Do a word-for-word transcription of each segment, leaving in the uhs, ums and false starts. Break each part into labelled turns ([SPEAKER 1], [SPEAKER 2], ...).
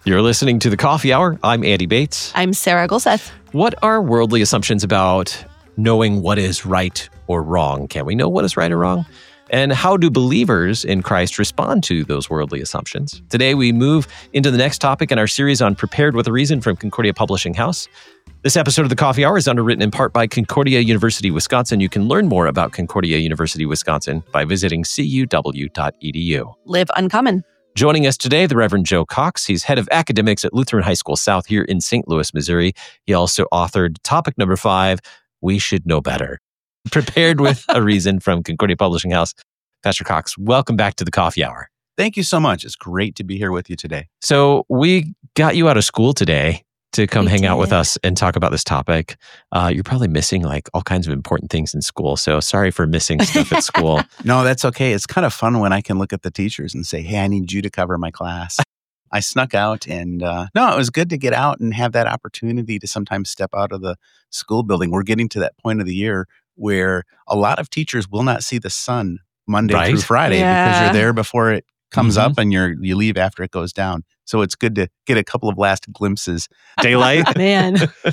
[SPEAKER 1] You're listening to The Coffee Hour. I'm Andy Bates.
[SPEAKER 2] I'm Sarah Golseth.
[SPEAKER 1] What are worldly assumptions about knowing what is right or wrong? Can we know what is right or wrong? And how do believers in Christ respond to those worldly assumptions? Today, we move into the next topic in our series on Prepared with a Reason from Concordia Publishing House. This episode of The Coffee Hour is underwritten in part by Concordia University, Wisconsin. You can learn more about Concordia University, Wisconsin by visiting c u w dot e d u.
[SPEAKER 2] Live uncommon.
[SPEAKER 1] Joining us today, the Reverend Joe Cox. He's head of academics at Lutheran High School South here in Saint Louis, Missouri. He also authored topic number five, We Should Know Better. Prepared with a Reason from Concordia Publishing House. Pastor Cox, welcome back to the Coffee Hour.
[SPEAKER 3] Thank you so much. It's great to be here with you today.
[SPEAKER 1] So we got you out of school today to come
[SPEAKER 2] We
[SPEAKER 1] hang
[SPEAKER 2] did.
[SPEAKER 1] out with us and talk about this topic. Uh, you're probably missing like all kinds of important things in school. So sorry for missing stuff at school.
[SPEAKER 3] No, that's okay. It's kind of fun when I can look at the teachers and say, hey, I need you to cover my class. I snuck out and uh, no, it was good to get out and have that opportunity to sometimes step out of the school building. We're getting to that point of the year where a lot of teachers will not see the sun Monday
[SPEAKER 1] Right.
[SPEAKER 3] through Friday because
[SPEAKER 2] Yeah.
[SPEAKER 3] you're there before it comes
[SPEAKER 1] Mhm.
[SPEAKER 3] up and you're you leave after it goes down. So it's good to get a couple of last glimpses.
[SPEAKER 1] Daylight.
[SPEAKER 2] Man.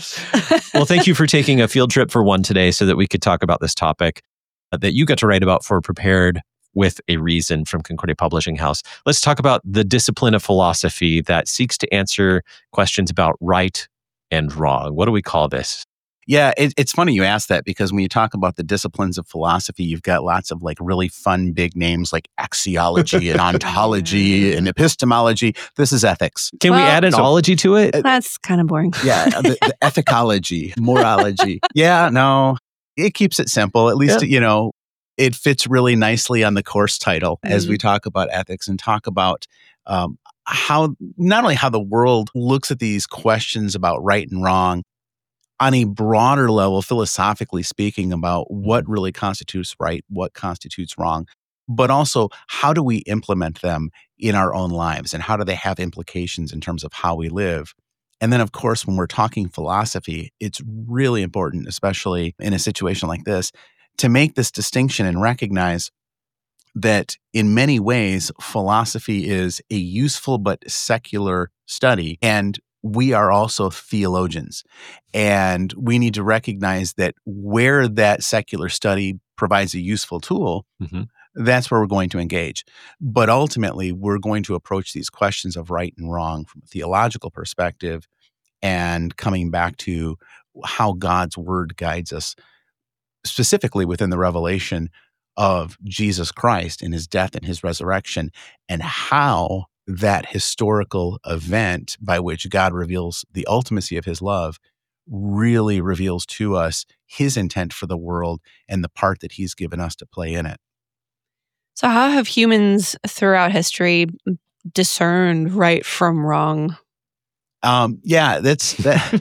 [SPEAKER 1] Well, thank you for taking a field trip for one today so that we could talk about this topic uh, that you got to write about for Prepared with a Reason from Concordia Publishing House. Let's talk about the discipline of philosophy that seeks to answer questions about right and wrong. What do we call this?
[SPEAKER 3] Yeah, it, it's funny you ask that because when you talk about the disciplines of philosophy, you've got lots of like really fun big names like axiology and ontology and epistemology. This is ethics.
[SPEAKER 1] Can we
[SPEAKER 2] Well-
[SPEAKER 1] add an
[SPEAKER 3] So-
[SPEAKER 1] ology to it?
[SPEAKER 2] That's kind of boring.
[SPEAKER 3] Yeah, the, the ethicology, morology. Yeah, no, it keeps it simple. At least,
[SPEAKER 1] Yeah.
[SPEAKER 3] you know, it fits really nicely on the course title as
[SPEAKER 2] Mhm.
[SPEAKER 3] we talk about ethics and talk about um, how not only how the world looks at these questions about right and wrong, on a broader level, philosophically speaking, about what really constitutes right, what constitutes wrong, but also how do we implement them in our own lives and how do they have implications in terms of how we live? And then, of course, when we're talking philosophy, it's really important, especially in a situation like this, to make this distinction and recognize that in many ways, philosophy is a useful but secular study. And we are also theologians. And we need to recognize that where that secular study provides a useful tool,
[SPEAKER 1] Mhm.
[SPEAKER 3] that's where we're going to engage. But ultimately, we're going to approach these questions of right and wrong from a theological perspective and coming back to how God's word guides us, specifically within the revelation of Jesus Christ and his death and his resurrection, and how that historical event by which God reveals the ultimacy of his love really reveals to us his intent for the world and the part that he's given us to play in it.
[SPEAKER 2] So, how have humans throughout history discerned right from wrong?
[SPEAKER 3] Um, yeah, that's that.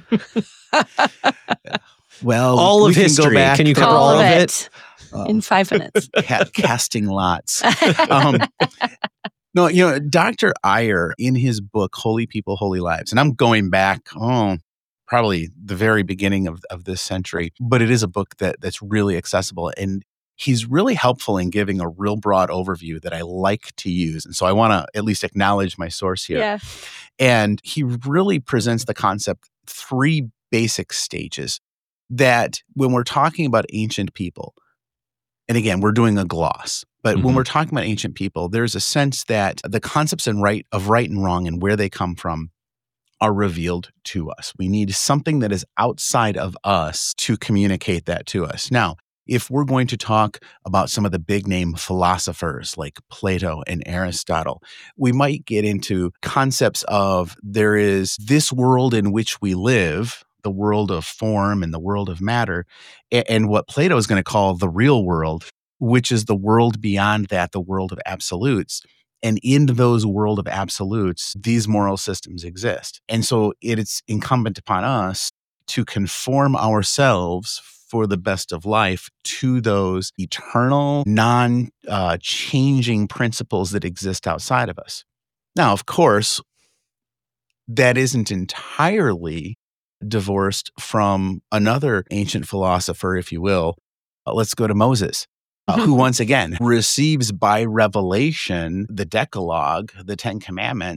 [SPEAKER 3] Well,
[SPEAKER 1] All
[SPEAKER 3] we
[SPEAKER 1] of
[SPEAKER 3] can go
[SPEAKER 1] history.
[SPEAKER 3] back
[SPEAKER 1] Can you cover
[SPEAKER 2] All
[SPEAKER 1] all
[SPEAKER 2] of
[SPEAKER 1] of
[SPEAKER 2] it
[SPEAKER 3] uh,
[SPEAKER 2] in five minutes.
[SPEAKER 3] ca- casting lots. Um, no, you know, Doctor Iyer in his book, Holy People, Holy Lives, and I'm going back, oh, probably the very beginning of, of this century, but it is a book that that's really accessible. And he's really helpful in giving a real broad overview that I like to use. And so I want to at least acknowledge my source here.
[SPEAKER 2] Yeah.
[SPEAKER 3] And he really presents the concept three basic stages that when we're talking about ancient people, and again, we're doing a gloss, but when
[SPEAKER 1] Mhm.
[SPEAKER 3] we're talking about ancient people, there's a sense that the concepts and right of right and wrong and where they come from are revealed to us. We need something that is outside of us to communicate that to us. Now, if we're going to talk about some of the big name philosophers like Plato and Aristotle, we might get into concepts of there is this world in which we live, the world of form and the world of matter, a- and what Plato is going to call the real world, which is the world beyond that, the world of absolutes. And in those world of absolutes, these moral systems exist. And so it's incumbent upon us to conform ourselves for the best of life to those eternal, non-changing principles that exist outside of us. Now, of course, that isn't entirely divorced from another ancient philosopher, if you will. Uh, let's go to Moses, uh, who once again receives by revelation the Decalogue, the Ten Commandments,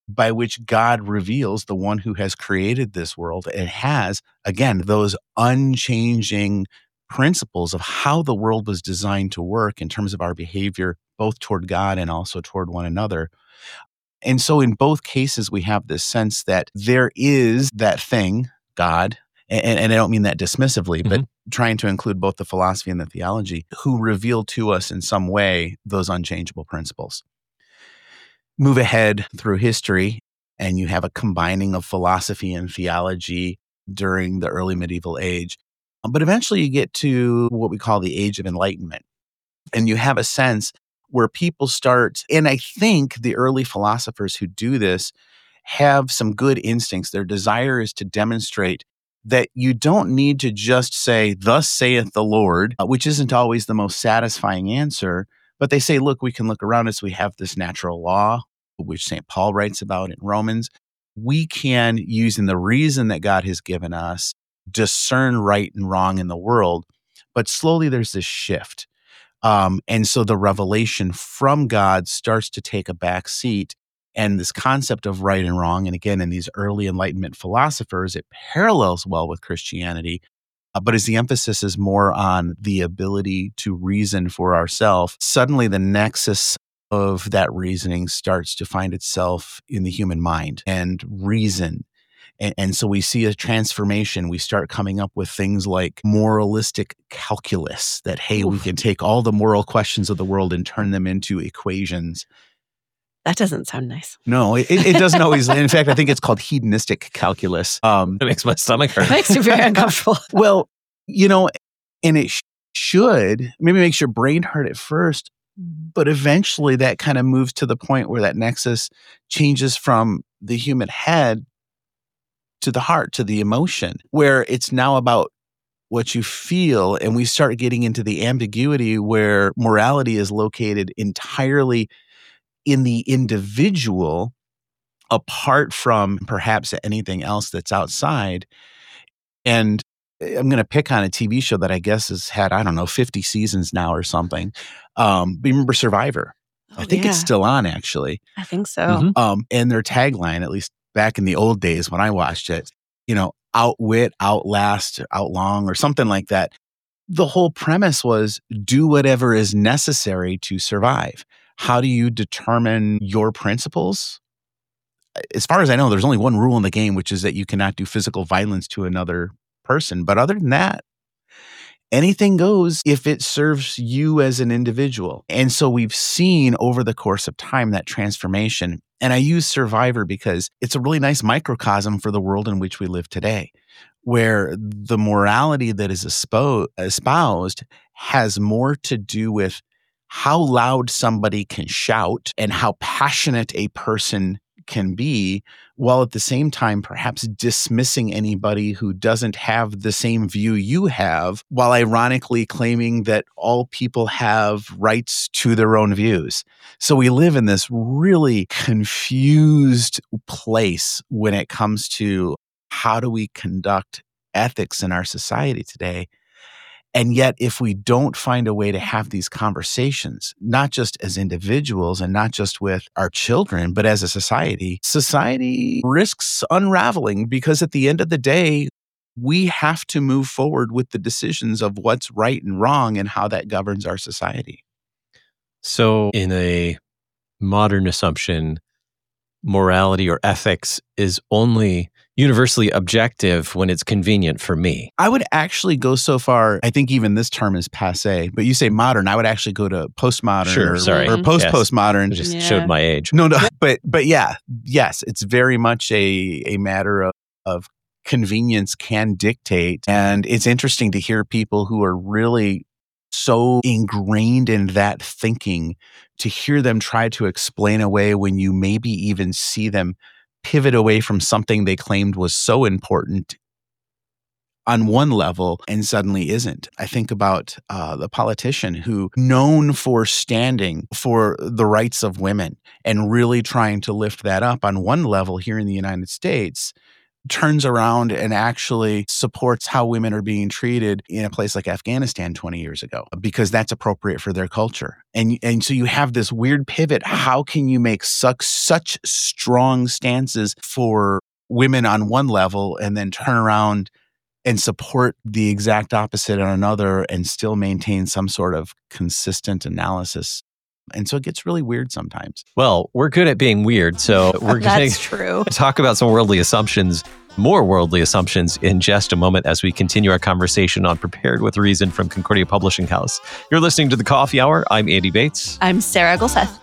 [SPEAKER 3] by which God reveals the one who has created this world and has, again, those unchanging principles of how the world was designed to work in terms of our behavior, both toward God and also toward one another. And so in both cases, we have this sense that there is that thing, God, and, and I don't mean that dismissively, mm-hmm. but trying to include both the philosophy and the theology, who reveal to us in some way those unchangeable principles. Move ahead through history, and you have a combining of philosophy and theology during the early medieval age. But eventually you get to what we call the Age of Enlightenment. And you have a sense where people start, and I think the early philosophers who do this have some good instincts. Their desire is to demonstrate that you don't need to just say, "Thus saith the Lord," which isn't always the most satisfying answer. But they say, look, we can look around us. We have this natural law, which Saint Paul writes about in Romans. We can, using the reason that God has given us, discern right and wrong in the world. But slowly there's this shift. Um, and so the revelation from God starts to take a back seat. And this concept of right and wrong, and again, in these early Enlightenment philosophers, it parallels well with Christianity. Uh, but as the emphasis is more on the ability to reason for ourselves, suddenly the nexus of that reasoning starts to find itself in the human mind and reason. And, and so we see a transformation. We start coming up with things like moralistic calculus, that, hey, Oof. we can take all the moral questions of the world and turn them into equations.
[SPEAKER 2] That doesn't sound nice.
[SPEAKER 3] No, it, it doesn't always. In fact, I think it's called hedonistic calculus.
[SPEAKER 1] Um, it makes my stomach hurt.
[SPEAKER 2] It makes you very uncomfortable.
[SPEAKER 3] Well, you know, and it sh- should, maybe makes your brain hurt at first, but eventually that kind of moves to the point where that nexus changes from the human head to the heart, to the emotion, where it's now about what you feel. And we start getting into the ambiguity where morality is located entirely in the individual, apart from perhaps anything else that's outside. And I'm going to pick on a T V show that I guess has had, I don't know, fifty seasons now or something. Um, but remember Survivor? Oh, I think yeah. it's still on, actually.
[SPEAKER 2] I think so.
[SPEAKER 3] Mm-hmm. Um, and their tagline, at least back in the old days when I watched it, you know, outwit, outlast, outlong, or something like that. The whole premise was do whatever is necessary to survive. How do you determine your principles? As far as I know, there's only one rule in the game, which is that you cannot do physical violence to another person. But other than that, anything goes if it serves you as an individual. And so we've seen over the course of time that transformation. And I use Survivor because it's a really nice microcosm for the world in which we live today, where the morality that is espoused has more to do with how loud somebody can shout and how passionate a person can be, while at the same time perhaps dismissing anybody who doesn't have the same view you have, while ironically claiming that all people have rights to their own views. So we live in this really confused place when it comes to how do we conduct ethics in our society today. And yet, if we don't find a way to have these conversations, not just as individuals and not just with our children, but as a society, society risks unraveling, because at the end of the day, we have to move forward with the decisions of what's right and wrong and how that governs our society.
[SPEAKER 1] So in a modern assumption, morality or ethics is only universally objective when it's convenient for me.
[SPEAKER 3] I would actually go so far, I think even this term is passé, but you say modern, I would actually go to postmodern
[SPEAKER 1] sure,
[SPEAKER 3] or,
[SPEAKER 1] sorry.
[SPEAKER 3] or post-postmodern.
[SPEAKER 1] Yes. Just
[SPEAKER 2] yeah.
[SPEAKER 1] showed my age.
[SPEAKER 3] No, no, but but yeah, yes, it's very much a, a matter of, of convenience can dictate. And it's interesting to hear people who are really so ingrained in that thinking, to hear them try to explain away when you maybe even see them pivot away from something they claimed was so important on one level and suddenly isn't. I think about uh, the politician who known for standing for the rights of women and really trying to lift that up on one level here in the United States, turns around and actually supports how women are being treated in a place like Afghanistan twenty years ago, because that's appropriate for their culture. And, and so you have this weird pivot. How can you make such, such strong stances for women on one level and then turn around and support the exact opposite on another and still maintain some sort of consistent analysis? And so it gets really weird sometimes.
[SPEAKER 1] Well, we're good at being weird, so we're going
[SPEAKER 2] That's true.
[SPEAKER 1] to talk about some worldly assumptions, more worldly assumptions in just a moment as we continue our conversation on Prepared with Reason from Concordia Publishing House. You're listening to The Coffee Hour. I'm Andy Bates.
[SPEAKER 2] I'm Sarah Golseth.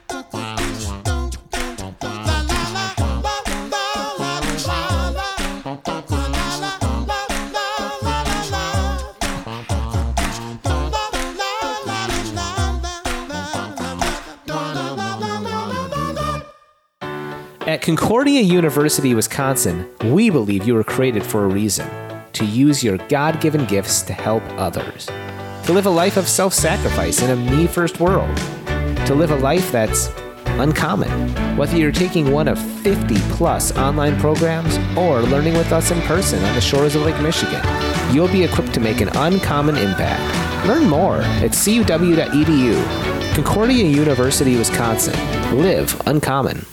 [SPEAKER 4] At Concordia University, Wisconsin, we believe you were created for a reason, to use your God-given gifts to help others, to live a life of self-sacrifice in a me-first world, to live a life that's uncommon. Whether you're taking one of fifty plus online programs or learning with us in person on the shores of Lake Michigan, you'll be equipped to make an uncommon impact. Learn more at c u w dot e d u. Concordia University, Wisconsin. Live uncommon.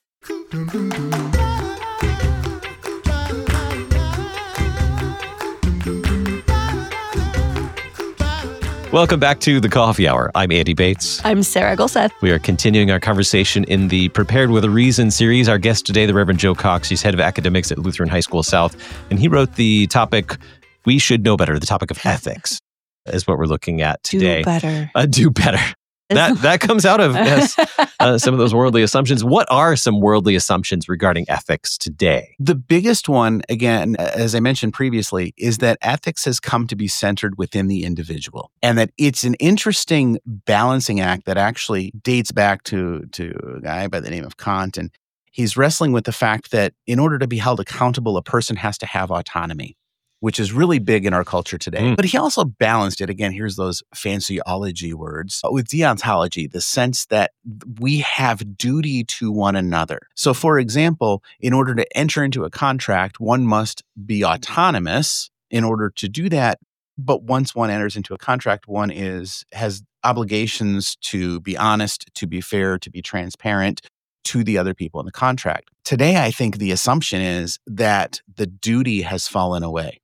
[SPEAKER 1] Welcome back to The Coffee Hour. I'm Andy Bates.
[SPEAKER 2] I'm Sarah Golseth.
[SPEAKER 1] We are continuing our conversation in the Prepared with a Reason series. Our guest today, the Reverend Joe Cox. He's head of academics at Lutheran High School South, and he wrote the topic, We Should Know Better, the topic of ethics is what we're looking at today.
[SPEAKER 2] Do better.
[SPEAKER 1] Uh, do better. That that comes out of yes, uh, some of those worldly assumptions. What are some worldly assumptions regarding ethics today?
[SPEAKER 3] The biggest one, again, as I mentioned previously, is that ethics has come to be centered within the individual, and that it's an interesting balancing act that actually dates back to, to a guy by the name of Kant. And he's wrestling with the fact that in order to be held accountable, a person has to have autonomy, which is really big in our culture today. Mm. But he also balanced it, again, here's those fancyology words, with deontology, the sense that we have duty to one another. So for example, in order to enter into a contract, one must be autonomous in order to do that. But once one enters into a contract, one is has obligations to be honest, to be fair, to be transparent to the other people in the contract. Today, I think the assumption is that the duty has fallen away.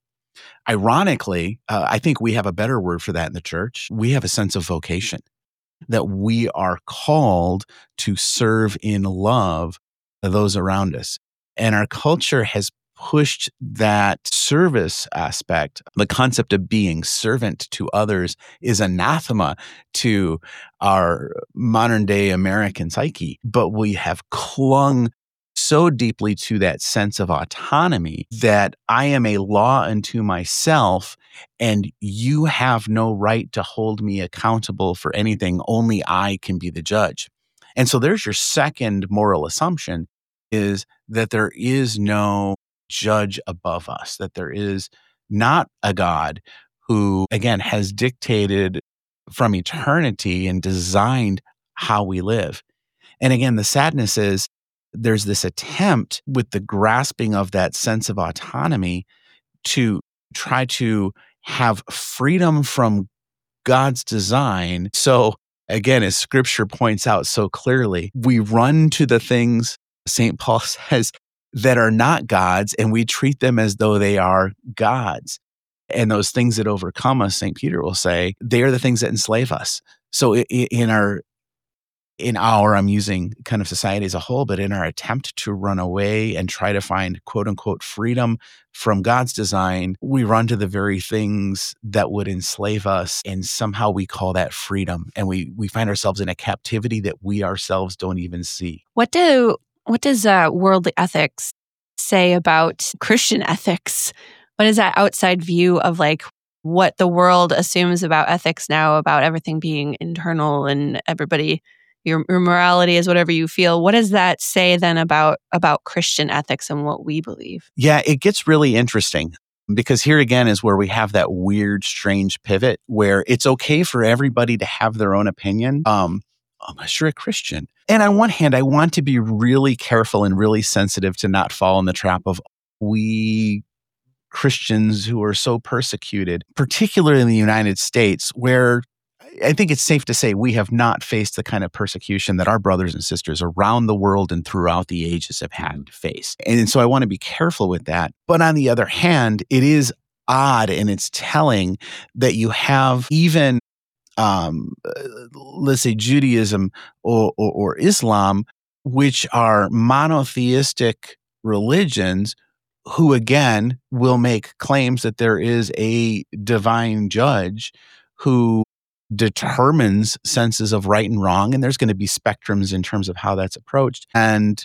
[SPEAKER 3] Ironically, uh, I think we have a better word for that in the church. We have a sense of vocation, that we are called to serve in love those around us. And our culture has pushed that service aspect. The concept of being servant to others is anathema to our modern day American psyche. But we have clung so deeply to that sense of autonomy that I am a law unto myself and you have no right to hold me accountable for anything. Only I can be the judge. And so there's your second moral assumption, is that there is no judge above us, that there is not a God who, again, has dictated from eternity and designed how we live. And again, the sadness is, there's this attempt with the grasping of that sense of autonomy to try to have freedom from God's design. So again, as scripture points out so clearly, we run to the things, Saint Paul says, that are not God's, and we treat them as though they are God's. And those things that overcome us, Saint Peter will say, they are the things that enslave us. So in our In our, I'm using kind of society as a whole, but in our attempt to run away and try to find quote unquote freedom from God's design, we run to the very things that would enslave us. And somehow we call that freedom. And we we find ourselves in a captivity that we ourselves don't even see.
[SPEAKER 2] What do what does uh, worldly ethics say about Christian ethics? What is that outside view of like what the world assumes about ethics now, about everything being internal and everybody... Your, your morality is whatever you feel. What does that say then about about Christian ethics and what we believe?
[SPEAKER 3] Yeah, it gets really interesting because here again is where we have that weird, strange pivot where it's okay for everybody to have their own opinion. Um, unless you're a Christian. And on one hand, I want to be really careful and really sensitive to not fall in the trap of we Christians who are so persecuted, particularly in the United States, where I think it's safe to say we have not faced the kind of persecution that our brothers and sisters around the world and throughout the ages have had to face. And so I want to be careful with that. But on the other hand, it is odd and it's telling that you have even, um, let's say, Judaism or, or, or Islam, which are monotheistic religions, who again will make claims that there is a divine judge who determines senses of right and wrong, and there's going to be spectrums in terms of how that's approached. And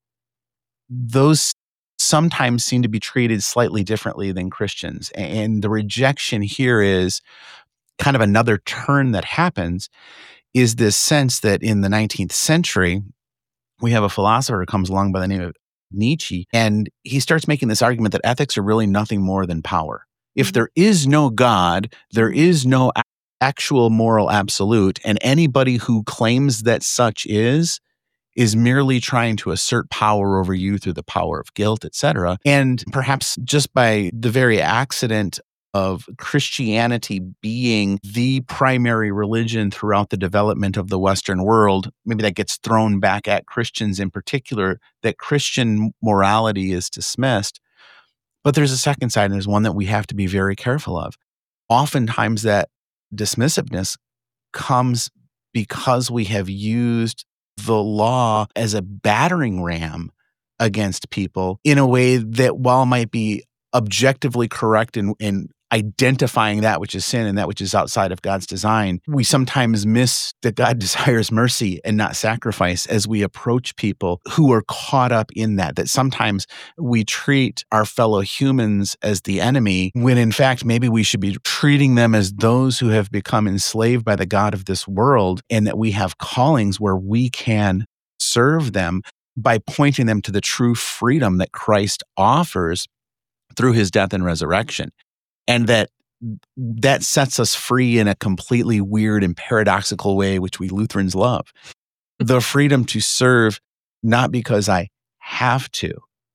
[SPEAKER 3] those sometimes seem to be treated slightly differently than Christians. And the rejection here is kind of another turn that happens, is this sense that in the nineteenth century, we have a philosopher who comes along by the name of Nietzsche, and he starts making this argument that ethics are really nothing more than power. If there is no God, there is no actual moral absolute, and anybody who claims that such is, is merely trying to assert power over you through the power of guilt, et cetera. And perhaps just by the very accident of Christianity being the primary religion throughout the development of the Western world, maybe that gets thrown back at Christians in particular, that Christian morality is dismissed. But there's a second side, and there's one that we have to be very careful of. Oftentimes that dismissiveness comes because we have used the law as a battering ram against people in a way that, while might be objectively correct in, in identifying that which is sin and that which is outside of God's design, we sometimes miss that God desires mercy and not sacrifice as we approach people who are caught up in that, that sometimes we treat our fellow humans as the enemy, when in fact, maybe we should be treating them as those who have become enslaved by the God of this world, and that we have callings where we can serve them by pointing them to the true freedom that Christ offers through his death and resurrection. And that that sets us free in a completely weird and paradoxical way, which we Lutherans love. The freedom to serve, not because I have to,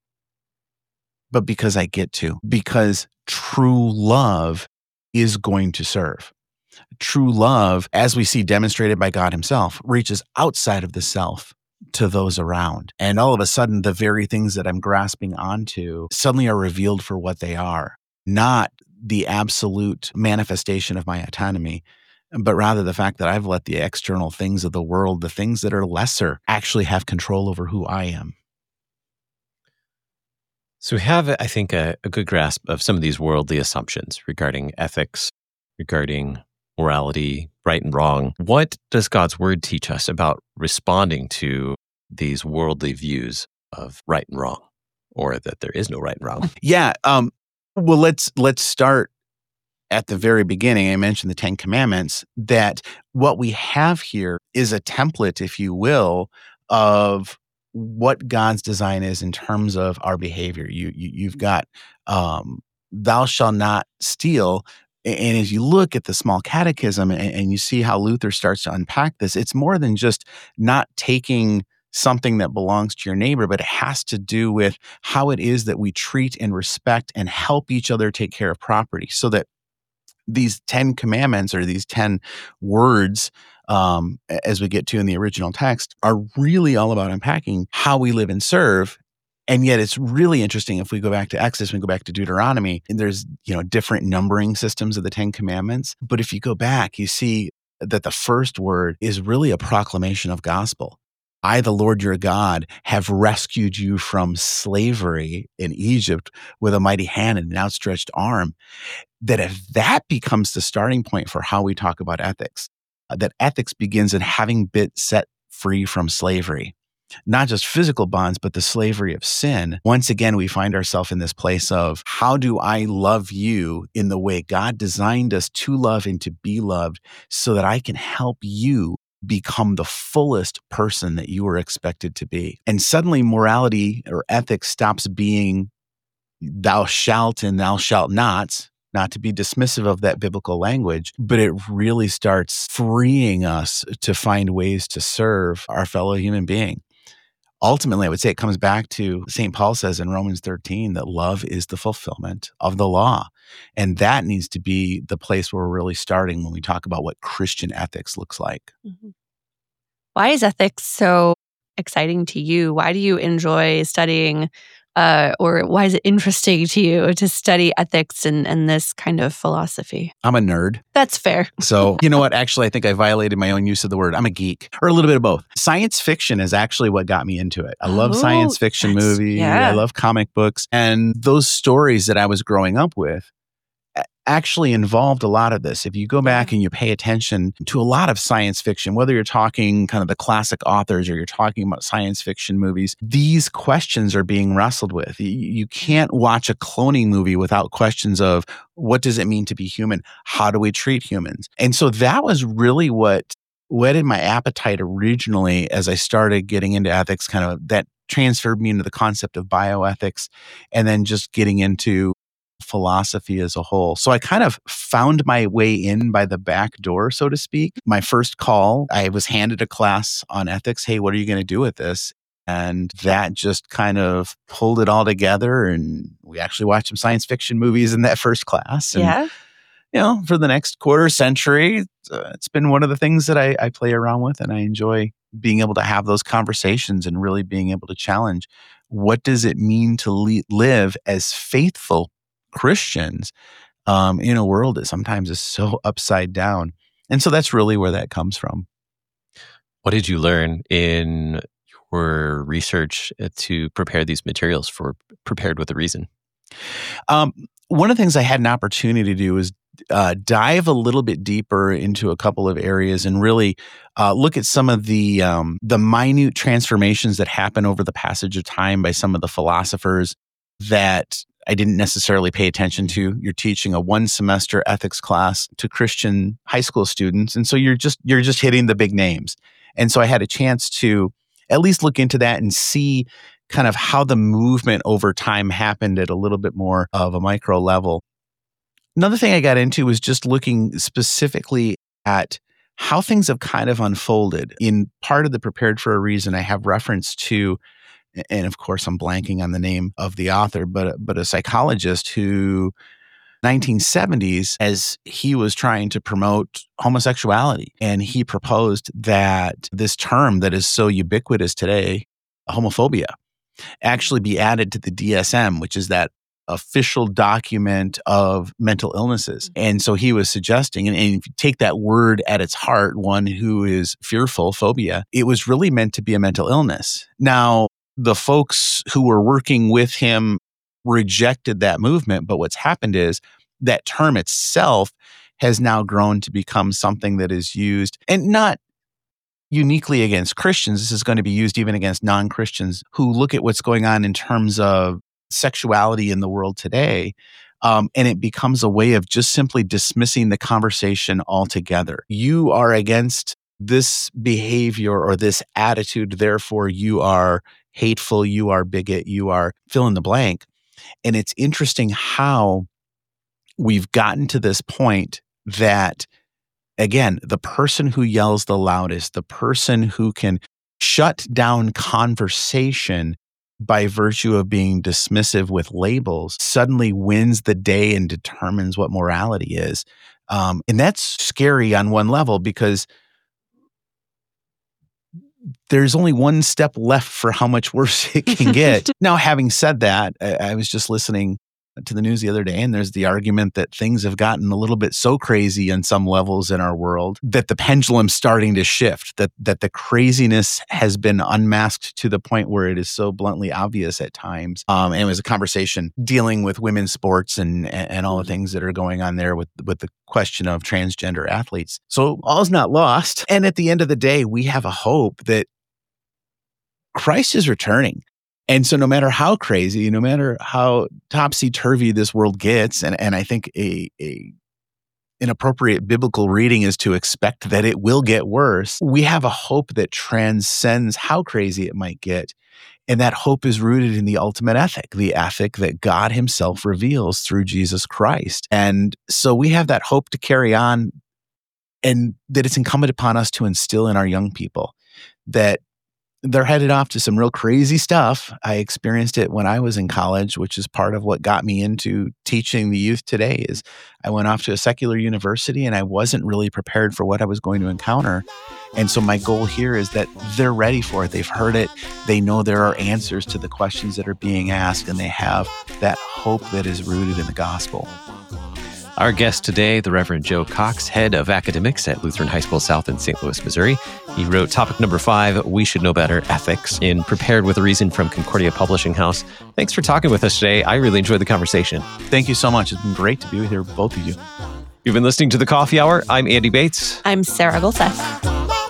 [SPEAKER 3] but because I get to, because true love is going to serve. True love, as we see demonstrated by God himself, reaches outside of the self to those around. And all of a sudden, the very things that I'm grasping onto suddenly are revealed for what they are, not the absolute manifestation of my autonomy, but rather the fact that I've let the external things of the world, the things that are lesser, actually have control over who I am.
[SPEAKER 1] So we have, I think, a, a good grasp of some of these worldly assumptions regarding ethics, regarding morality, right and wrong. What does God's word teach us about responding to these worldly views of right and wrong, or that there is no right and wrong?
[SPEAKER 3] Yeah. Um, well, let's let's start at the very beginning. I mentioned the Ten Commandments, that what we have here is a template, if you will, of what God's design is in terms of our behavior. You, you you've got um, thou shalt not steal. And as you look at the Small Catechism and, and you see how Luther starts to unpack this, it's more than just not taking something that belongs to your neighbor, but it has to do with how it is that we treat and respect and help each other take care of property. So that these Ten Commandments, or these ten words, um, as we get to in the original text, are really all about unpacking how we live and serve. And yet it's really interesting if we go back to Exodus, we go back to Deuteronomy, and there's, you know, different numbering systems of the Ten Commandments. But if you go back, you see that the first word is really a proclamation of gospel. I, the Lord your God, have rescued you from slavery in Egypt with a mighty hand and an outstretched arm. That if that becomes the starting point for how we talk about ethics, uh, that ethics begins in having been set free from slavery. Not just physical bonds, but the slavery of sin. Once again, we find ourselves in this place of, how do I love you in the way God designed us to love and to be loved, so that I can help you become the fullest person that you were expected to be. And suddenly morality or ethics stops being thou shalt and thou shalt not, not to be dismissive of that biblical language, but it really starts freeing us to find ways to serve our fellow human being. ultimately, I would say it comes back to Saint Paul says in Romans thirteen that love is the fulfillment of the law. And that needs to be the place where we're really starting when we talk about what Christian ethics looks like.
[SPEAKER 2] Mm-hmm. Why is ethics so exciting to you? Why do you enjoy studying, uh, or why is it interesting to you to study ethics and, and this kind of philosophy?
[SPEAKER 3] I'm a nerd.
[SPEAKER 2] That's fair.
[SPEAKER 3] So, you know what? Actually, I think I violated my own use of the word. I'm a geek, or a little bit of both. Science fiction is actually what got me into it. I love
[SPEAKER 2] Oh,
[SPEAKER 3] science fiction
[SPEAKER 2] that's-
[SPEAKER 3] movies.
[SPEAKER 2] yeah.
[SPEAKER 3] I love comic books. And those stories that I was growing up with a- actually involved a lot of this. If you go back and you pay attention to a lot of science fiction, whether you're talking kind of the classic authors or you're talking about science fiction movies, these questions are being wrestled with. You, you can't watch a cloning movie without questions of what does it mean to be human? How do we treat humans? And so that was really what whetted my appetite originally as I started getting into ethics, kind of that transferred me into the concept of bioethics and then just getting into philosophy as a whole. So I kind of found my way in by the back door, so to speak. My first call, I was handed a class on ethics. Hey, what are you going to do with this? And that just kind of pulled it all together. And we actually watched some science fiction movies in that first class. And,
[SPEAKER 2] Yeah.
[SPEAKER 3] you know, for the next quarter century, uh, it's been one of the things that I, I play around with, and I enjoy being able to have those conversations and really being able to challenge what does it mean to le- live as faithful Christians um, in a world that sometimes is so upside down. And so that's really where that comes from.
[SPEAKER 1] What did you learn in your research to prepare these materials for Prepared with a Reason?
[SPEAKER 3] Um, one of the things I had an opportunity to do is uh, dive a little bit deeper into a couple of areas and really uh, look at some of the um, the minute transformations that happen over the passage of time by some of the philosophers that I didn't necessarily pay attention to. You're teaching a one semester ethics class to Christian high school students. And so you're just, you're just hitting the big names. And so I had a chance to at least look into that and see kind of how the movement over time happened at a little bit more of a micro level. Another thing I got into was just looking specifically at how things have kind of unfolded. In part of the Prepared for a Reason, I have reference to, and of course, I'm blanking on the name of the author, but but a psychologist who, nineteen seventies, as he was trying to promote homosexuality, and he proposed that this term that is so ubiquitous today, homophobia, actually be added to the D S M, which is that official document of mental illnesses. And so he was suggesting, and, and if you take that word at its heart, one who is fearful, phobia, it was really meant to be a mental illness. Now, the folks who were working with him rejected that movement. But what's happened is that term itself has now grown to become something that is used, and not uniquely against Christians. This is going to be used even against non-Christians who look at what's going on in terms of sexuality in the world today. Um, and it becomes a way of just simply dismissing the conversation altogether. You are against this behavior or this attitude, therefore you are hateful, you are bigot, you are fill in the blank. And it's interesting how we've gotten to this point that, again, the person who yells the loudest, the person who can shut down conversation by virtue of being dismissive with labels, suddenly wins the day and determines what morality is. Um, and that's scary on one level because there's only one step left for how much worse it can get. Now, having said that, I, I was just listening to the news the other day, and there's the argument that things have gotten a little bit so crazy on some levels in our world that the pendulum's starting to shift, that that the craziness has been unmasked to the point where it is so bluntly obvious at times. Um, and it was a conversation dealing with women's sports and, and, and all the things that are going on there with, with the question of transgender athletes. So all's not lost. And at the end of the day, we have a hope that Christ is returning. And so no matter how crazy, no matter how topsy-turvy this world gets, and, and I think a, a an appropriate biblical reading is to expect that it will get worse, we have a hope that transcends how crazy it might get. And that hope is rooted in the ultimate ethic, the ethic that God himself reveals through Jesus Christ. And so we have that hope to carry on, and that it's incumbent upon us to instill in our young people that they're headed off to some real crazy stuff. I experienced it when I was in college, which is part of what got me into teaching the youth today. Is I went off to a secular university and I wasn't really prepared for what I was going to encounter. And so my goal here is that they're ready for it. They've heard it. They know there are answers to the questions that are being asked, and they have that hope that is rooted in the gospel.
[SPEAKER 1] Our guest today, the Reverend Joe Cox, head of academics at Lutheran High School South in Saint Louis, Missouri. He wrote topic number five, We Should Know Better, Ethics, in Prepared with a Reason from Concordia Publishing House. Thanks for talking with us today. I really enjoyed the conversation.
[SPEAKER 3] Thank you so much. It's been great to be with here, both of you.
[SPEAKER 1] You've been listening to The Coffee Hour. I'm Andy Bates.
[SPEAKER 2] I'm Sarah Golseth.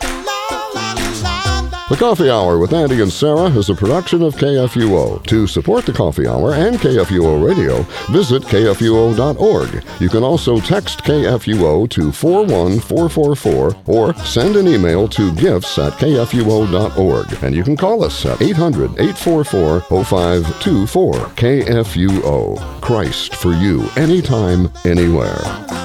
[SPEAKER 5] The Coffee Hour with Andy and Sarah is a production of K F U O. To support The Coffee Hour and K F U O Radio, visit K F U O dot org. You can also text K F U O to four one four four four or send an email to gifts at K F U O dot org. And you can call us at eight hundred, eight four four, oh five two four. K F U O. Christ for you, anytime, anywhere.